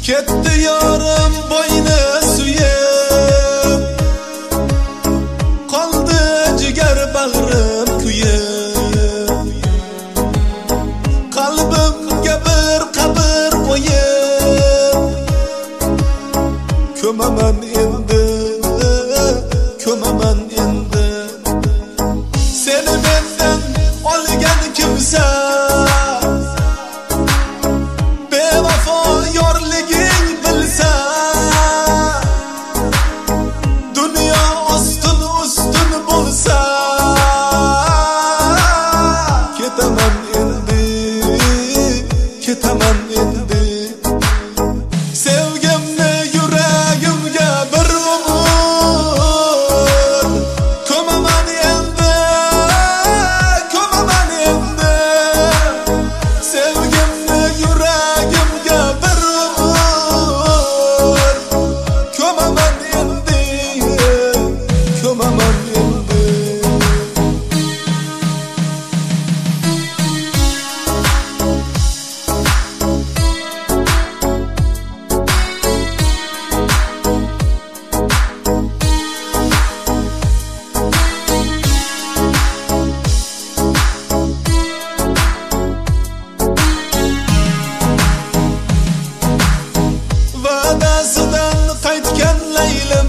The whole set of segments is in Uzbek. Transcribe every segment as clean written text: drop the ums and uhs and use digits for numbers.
Ketdi yorim boyni suyib, qoldi jigar bag'rim kuyib, qalbimga bir qabr o'yib, ko'maman endi, ko'maman endi. Seni mendan olgan kimsa bevafo yorliging bilsa, dunyo ustun ustun bo'lsa, ketaman endi, ketaman endi. Sevgimni yuragimga bir umr, ko'maman endi, ko'maman endi. Sevgimni yuragimga bir umr, ko'maman endi, ko'maman endi. Va'dasidan qaytgan Laylim,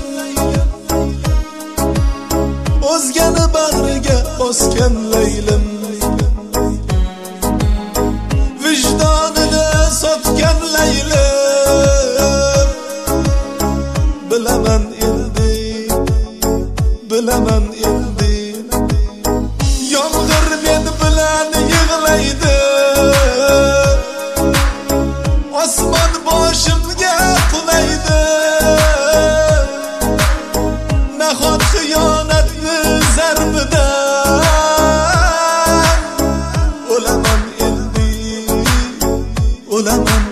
o'zgani bag'riga bosgan Laylim, vijdonini sotgan Laylim. Bilaman endi, bilaman endi. Yomg'ir men bilan yig'laydi, osmon boshimga qulaydi. Nahot xiyonatni zarbidan o'laman endi, o'laman